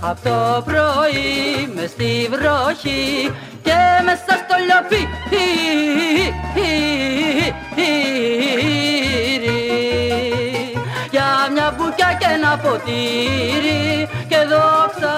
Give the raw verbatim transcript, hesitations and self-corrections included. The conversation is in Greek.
Απ' το πρωί μες στη βροχή και μέσα στο λιοπί για μια μπουκιά και ένα ποτήρι και δόξα